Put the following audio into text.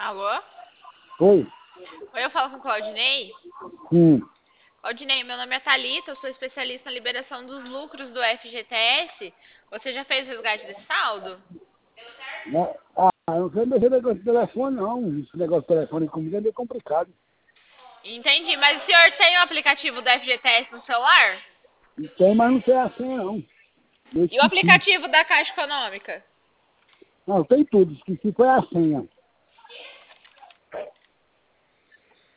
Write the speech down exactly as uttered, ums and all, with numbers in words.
Alô? Oi. Oi, eu falo com o Claudinei. Hum. Claudinei, meu nome é Thalita, eu sou especialista na liberação dos lucros do F G T S. Você já fez o resgate desse saldo? Né? Ah, eu não sei mexer negócio de telefone, não. Esse negócio de telefone comigo é meio complicado. Entendi, mas o senhor tem o aplicativo do F G T S no celular? Tem, mas não sei a senha, não. Eu E o esqueci. aplicativo da Caixa Econômica? Não, tem tudo. Esqueci foi a senha.